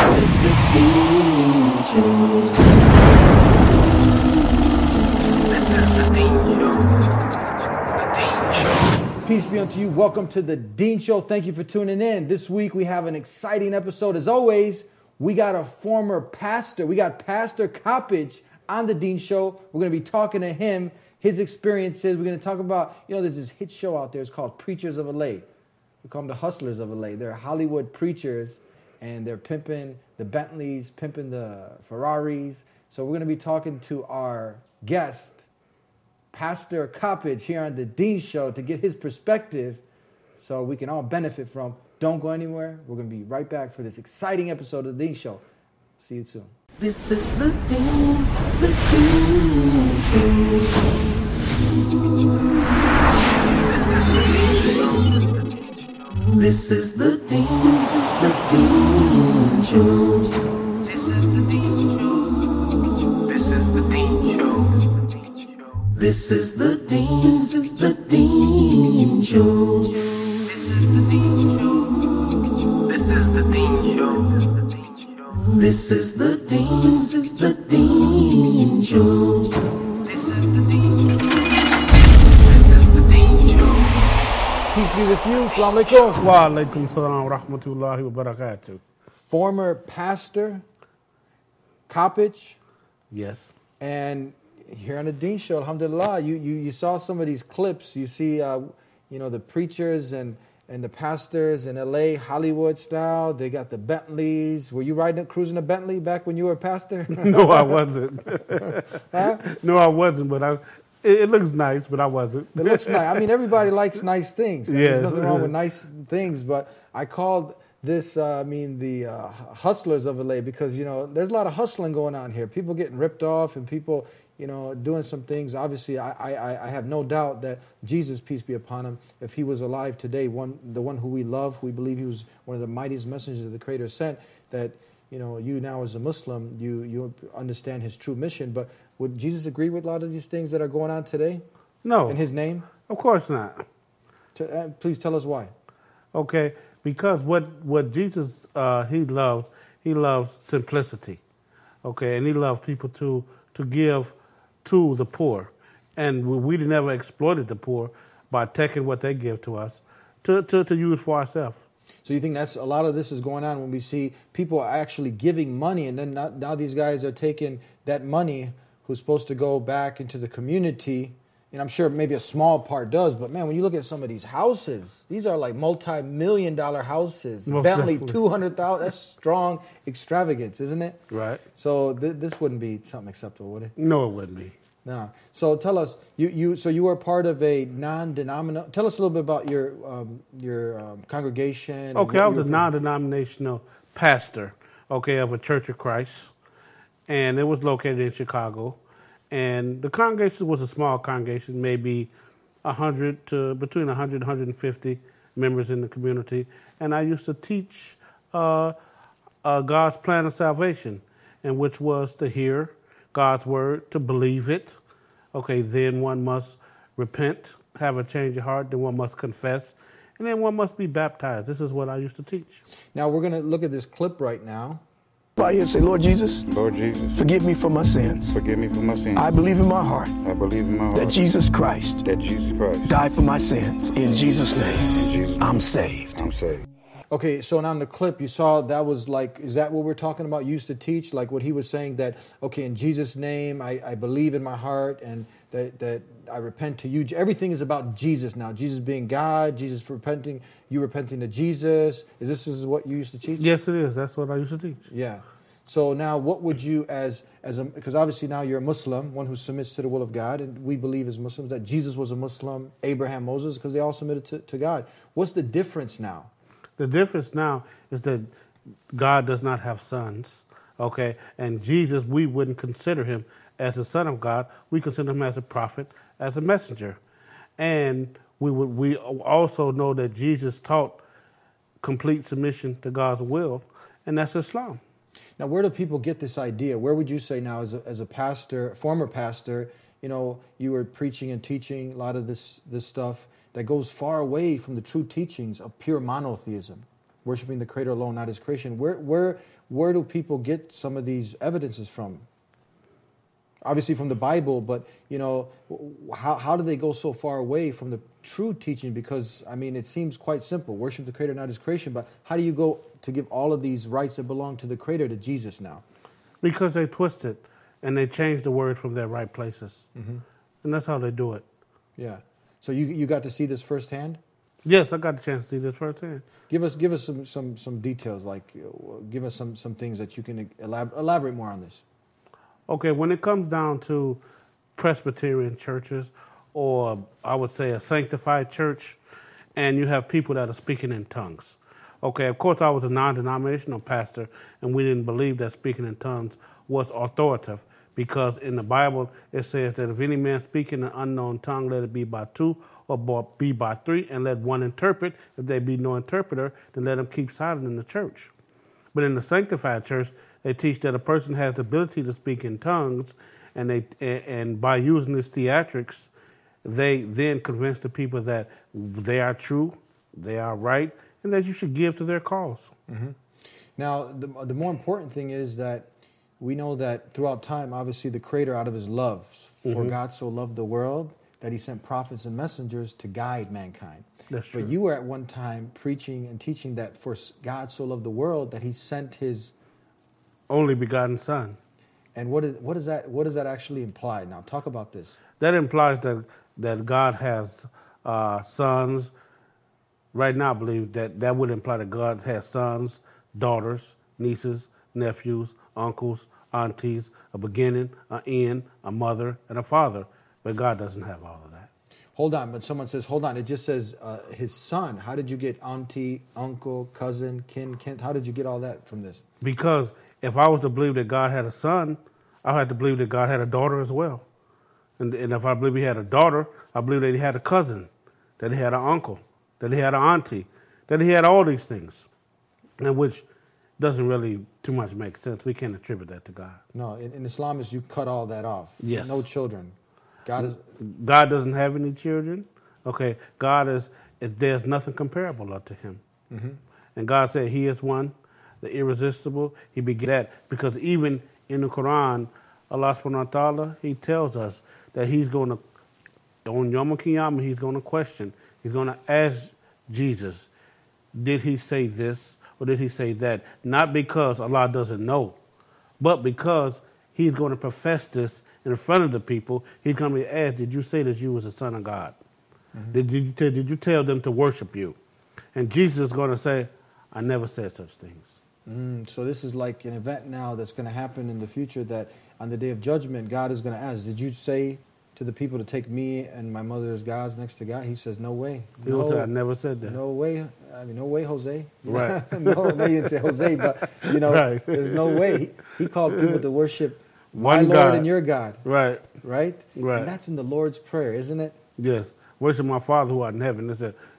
Peace be unto you. Welcome to the Dean Show. Thank you for tuning in. This week we have an exciting episode. As always, we got a former pastor. We got Pastor Coppage on the Dean Show. We're going to be talking to him, his experiences. We're going to talk about, there's this hit show out there. It's called Preachers of LA. We call them the Hustlers of LA. They're Hollywood preachers, and they're pimping the Bentleys, pimping the Ferraris. So we're going to be talking to our guest, Pastor Coppage, here on the Dean Show to get his perspective so we can all benefit from. Don't go anywhere. We're going to be right back for this exciting episode of the Dean Show. See you soon. This is the Dean Show. This is the Dean Show. This is the Dean Show. This is the Dean Show. This is the Dean Show. This is the Dean Show. This is the Dean Show. This is the Dean Show. This is the Dean Show. This is the Dean Show. Peace be with you. Assalamu alaikum. Wa alaikum salam wa rahmatullahi wa barakatuh. Former pastor, Coppage. Yes. And here on the Dean Show, alhamdulillah, you saw some of these clips. You see, the preachers and the pastors in LA, Hollywood style. They got the Bentleys. Were you cruising a Bentley back when you were a pastor? No, I wasn't. Huh? No, I wasn't, but it looks nice, but I wasn't. It looks nice. I mean, everybody likes nice things. Yeah. There's nothing wrong with nice things, but I called this, the hustlers of LA because, there's a lot of hustling going on here. People getting ripped off and people, doing some things. Obviously, I have no doubt that Jesus, peace be upon him, if he was alive today, the one who we love, we believe he was one of the mightiest messengers that the Creator sent, that, you now as a Muslim, you understand his true mission. But would Jesus agree with a lot of these things that are going on today? No. In his name? Of course not. Please tell us why. Okay, because what Jesus, he loves simplicity. Okay, and he loves people to give to the poor. And we never exploited the poor by taking what they give to us to use for ourselves. So you think that's a lot of this is going on when we see people actually giving money, and then now these guys are taking that money who's supposed to go back into the community, and I'm sure maybe a small part does, but man, when you look at some of these houses, these are like multi-million-dollar houses. Most Bentley, definitely. $200,000, that's strong extravagance, isn't it? Right. So this wouldn't be something acceptable, would it? No, it wouldn't be. No. So tell us, you were part of a non-denominational. Tell us a little bit about your congregation. Okay, I was a non-denominational pastor, of a Church of Christ, and it was located in Chicago. And the congregation was a small congregation, maybe 100 to between 100 and 150 members in the community. And I used to teach God's plan of salvation, and which was to hear God's word, to believe it. Okay, then one must repent, have a change of heart, then one must confess, and then one must be baptized. This is what I used to teach. Now we're going to look at this clip right now. Right here, say, Lord Jesus, forgive me for my sins. Forgive me for my sins. I believe in my heart I believe in my heart that Jesus Christ died for my sins. In Jesus' name, I'm saved. I'm saved. Okay, so now in the clip, you saw that was like, is that what we're talking about? You used to teach, like what he was saying that, okay, in Jesus' name, I believe in my heart and that I repent to you. Everything is about Jesus now. Jesus being God, Jesus repenting, you repenting to Jesus. Is what you used to teach? Yes, it is. That's what I used to teach. Yeah. So now what would you because obviously now you're a Muslim, one who submits to the will of God, and we believe as Muslims that Jesus was a Muslim, Abraham, Moses, because they all submitted to God. What's the difference now? The difference now is that God does not have sons, okay? And Jesus, we wouldn't consider him as the Son of God. We consider him as a prophet, as a messenger. And we also know that Jesus taught complete submission to God's will, and that's Islam. Now, where do people get this idea? Where would you say now, as a pastor, former pastor, you were preaching and teaching a lot of this stuff that goes far away from the true teachings of pure monotheism, worshiping the Creator alone, not His creation. Where where do people get some of these evidences from? Obviously from the Bible, but how do they go so far away from the true teaching? Because I mean, it seems quite simple: worship the Creator, not His creation. But how do you go to give all of these rights that belong to the Creator to Jesus now? Because they twist it and they change the word from their right places, and that's how they do it. Yeah. So you got to see this firsthand? Yes, I got the chance to see this firsthand. Give us some details, like give us some things that you can elaborate more on this. Okay, when it comes down to Presbyterian churches, or I would say a sanctified church, and you have people that are speaking in tongues. Okay, of course I was a non-denominational pastor, and we didn't believe that speaking in tongues was authoritative, because in the Bible it says that if any man speak in an unknown tongue, let it be by two or be by three, and let one interpret. If there be no interpreter, then let him keep silent in the church. But in the sanctified church, they teach that a person has the ability to speak in tongues, and by using this theatrics, they then convince the people that they are true, they are right, and that you should give to their cause. Mm-hmm. Now, the more important thing is that we know that throughout time, obviously, the Creator, out of His love, for God so loved the world that He sent prophets and messengers to guide mankind. That's true. But you were at one time preaching and teaching that for God so loved the world that He sent His only begotten Son. And what does that actually imply? Now, talk about this. That implies that God has sons. Right now, I believe that would imply that God has sons, daughters, nieces, nephews, uncles, aunties, a beginning, an end, a mother, and a father. But God doesn't have all of that. Hold on, but someone says, hold on, it just says His Son. How did you get auntie, uncle, cousin, kin? How did you get all that from this? Because if I was to believe that God had a son, I had to believe that God had a daughter as well. And if I believe He had a daughter, I believe that He had a cousin, that He had an uncle, that He had an auntie, that He had all these things, and which doesn't really too much make sense. We can't attribute that to God. No, in Islam, you cut all that off. Yes. No children. God doesn't have any children. Okay, there's nothing comparable unto Him. Mm-hmm. And God said He is one, the irresistible. He began that because even in the Quran, Allah subhanahu wa ta'ala, He tells us that He's going to, on Yom Kiyyamah, He's going to question. He's going to ask Jesus, did He say this or did He say that? Not because Allah doesn't know, but because He's going to profess this in front of the people. He's going to be asked, did you say that you was the Son of God? Mm-hmm. Did you tell them to worship you? And Jesus is going to say, I never said such things. So this is like an event now that's going to happen in the future, that on the day of judgment, God is going to ask, did you say to the people to take me and my mother as gods next to God? He says, no way. He will say, I never said that. No way. I mean, no way, Jose. Right. No, he didn't say Jose, but, right. There's no way. He called people to worship my One Lord God. and your God. Right. Right? Right. And that's in the Lord's Prayer, isn't it? Yes. Worship my Father who art in heaven.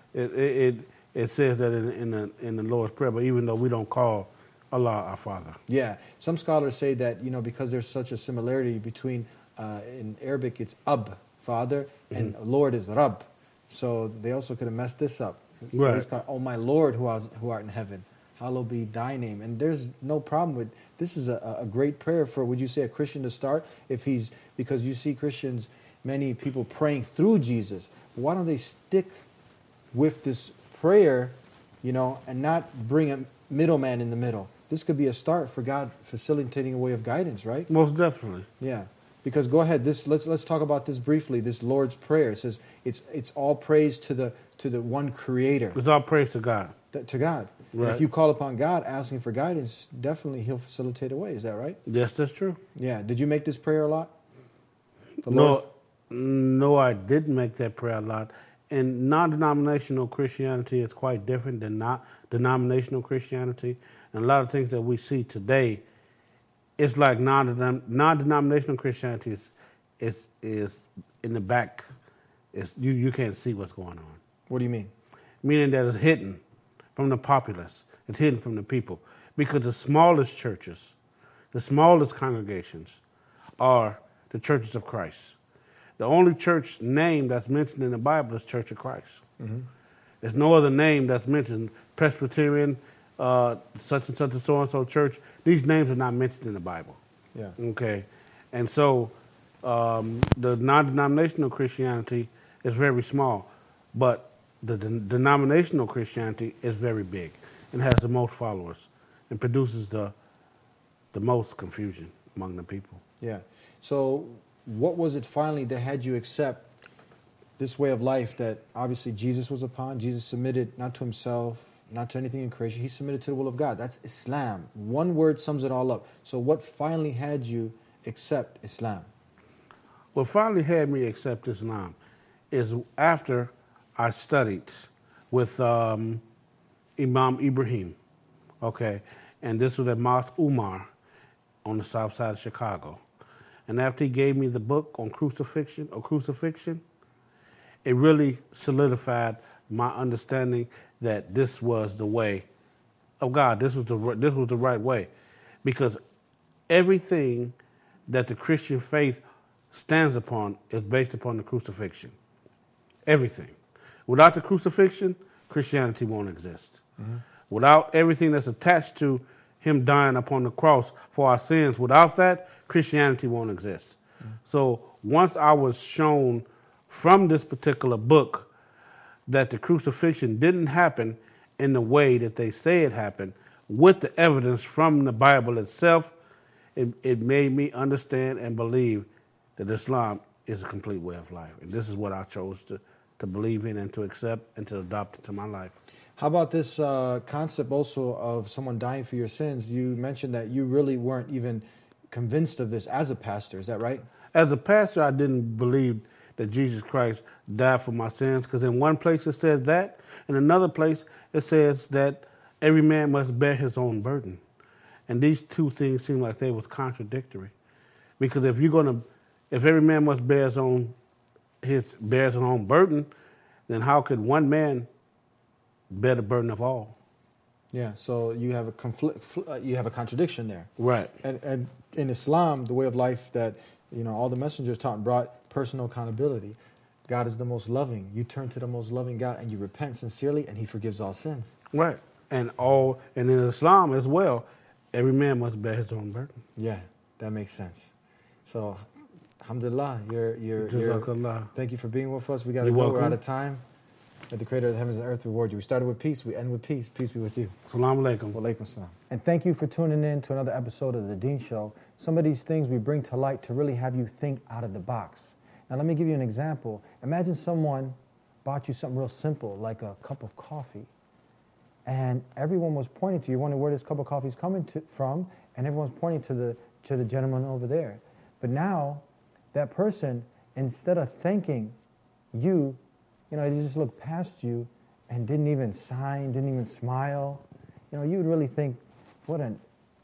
It says that in the Lord's Prayer, but even though we don't call Allah our Father. Yeah. Some scholars say that, because there's such a similarity between, in Arabic, it's Ab, Father, and Lord is Rabb. So they also could have messed this up. So right. It's called, oh my Lord who art in heaven, hallowed be thy name. And there's no problem with, this is a great prayer for, would you say, a Christian to start? Because you see Christians, many people praying through Jesus. Why don't they stick with this prayer, and not bring a middleman in the middle? This could be a start for God facilitating a way of guidance, right? Most definitely. Yeah. Because go ahead, let's talk about this briefly. This Lord's Prayer. It says it's all praise to the one Creator. It's all praise to God. To God. Right. And if you call upon God asking for guidance, definitely He'll facilitate a way. Is that right? Yes, that's true. Yeah. Did you make this prayer a lot? No, I didn't make that prayer a lot. And non-denominational Christianity is quite different than not denominational Christianity. And a lot of things that we see today, it's like non-denominational Christianity is in the back. You can't see what's going on. What do you mean? Meaning that it's hidden from the populace. It's hidden from the people. Because the smallest churches, the smallest congregations are the churches of Christ. The only church name that's mentioned in the Bible is Church of Christ. Mm-hmm. There's no other name that's mentioned. Presbyterian, such and such and so church. These names are not mentioned in the Bible. Yeah. Okay. And so the non-denominational Christianity is very small, but the denominational Christianity is very big and has the most followers and produces the most confusion among the people. Yeah. So what was it finally that had you accept this way of life that obviously Jesus was upon? Jesus submitted not to himself, not to anything in creation. He submitted to the will of God. That's Islam. One word sums it all up. So what finally had you accept Islam? What finally had me accept Islam is after I studied with Imam Ibrahim, okay, and this was at Mosque Umar on the south side of Chicago. And after he gave me the book on crucifixion, it really solidified my understanding that this was the way of God. This was the right way, because everything that the Christian faith stands upon is based upon the crucifixion. Everything. Without the crucifixion, Christianity won't exist. Mm-hmm. Without everything that's attached to him dying upon the cross for our sins, without that, Christianity won't exist. Mm-hmm. So once I was shown from this particular book that the crucifixion didn't happen in the way that they say it happened, with the evidence from the Bible itself, it made me understand and believe that Islam is a complete way of life. And this is what I chose to believe in and to accept and to adopt into my life. How about this concept also of someone dying for your sins? You mentioned that you really weren't even convinced of this as a pastor. Is that right? As a pastor, I didn't believe that Jesus Christ died for my sins, because in one place it says that, in another place it says that every man must bear his own burden. And these two things seem like they was contradictory. Because if every man must bear his own burden, then how could one man bear the burden of all? Yeah, so you have a contradiction there. Right. And in Islam, the way of life that all the messengers taught and brought personal accountability. God is the most loving. You turn to the most loving God and you repent sincerely, and he forgives all sins. Right. And in Islam as well, every man must bear his own burden. Yeah, that makes sense. So, alhamdulillah, you're thank you for being with us. We got to go. Welcome. We're out of time. May the Creator of the heavens and earth reward you. We started with peace. We end with peace. Peace be with you. Assalamu alaikum. Wa alaikum salam. And thank you for tuning in to another episode of The Dean Show. Some of these things we bring to light to really have you think out of the box. Now, let me give you an example. Imagine someone bought you something real simple, like a cup of coffee, and everyone was pointing to you. You wonder where this cup of coffee is coming from, and everyone's pointing to the gentleman over there. But now, that person, instead of thanking you, they just looked past you and didn't even sign, didn't even smile. You would really think, what a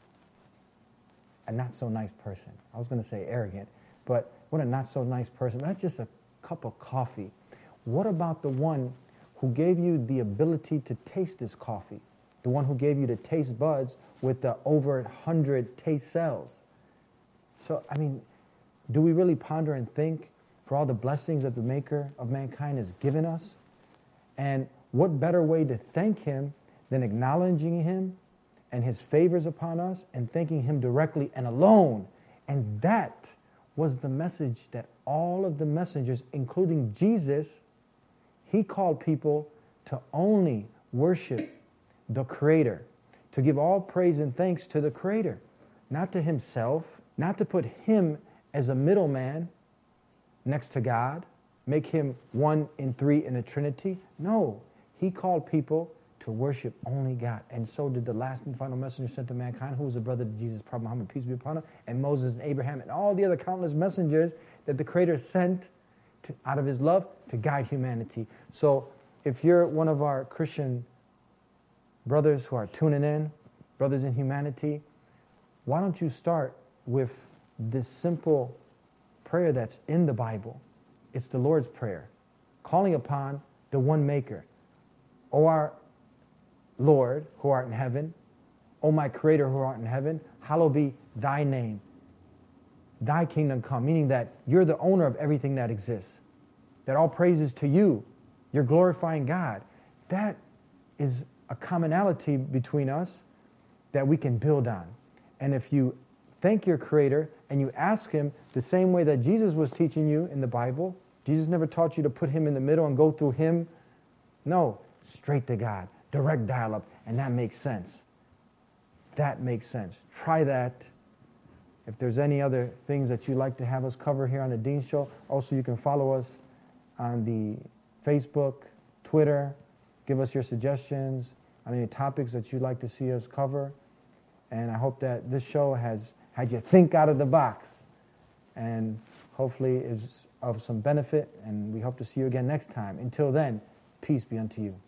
not so nice person. I was going to say arrogant, but what a not so nice person. But that's just a cup of coffee. What about the one who gave you the ability to taste this coffee? The one who gave you the taste buds with the over 100 taste cells? So, do we really ponder and think for all the blessings that the Maker of mankind has given us? And what better way to thank him than acknowledging him and his favors upon us and thanking him directly and alone? And that was the message that all of the messengers, including Jesus, he called people to only worship the Creator, to give all praise and thanks to the Creator, not to himself, not to put him as a middleman next to God, make him one in three in the Trinity. No, he called people to worship only God. And so did the last and final messenger sent to mankind, who was a brother to Jesus, Prophet Muhammad, peace be upon him, and Moses and Abraham, and all the other countless messengers that the Creator sent out of his love to guide humanity. So if you're one of our Christian brothers who are tuning in, brothers in humanity, why don't you start with this simple prayer that's in the Bible? It's the Lord's Prayer, calling upon the one Maker. O our Lord, who art in heaven, O my Creator, who art in heaven, hallowed be thy name. Thy kingdom come, meaning that you're the owner of everything that exists, that all praise is to you. You're glorifying God. That is a commonality between us that we can build on. And if you thank your Creator and you ask Him the same way that Jesus was teaching you in the Bible, Jesus never taught you to put Him in the middle and go through Him. No, straight to God, direct dial-up, and that makes sense. That makes sense. Try that. If there's any other things that you'd like to have us cover here on The Dean Show, also you can follow us on the Facebook, Twitter. Give us your suggestions on any topics that you'd like to see us cover. And I hope that this show has had you think out of the box and hopefully is of some benefit. And we hope to see you again next time. Until then, peace be unto you.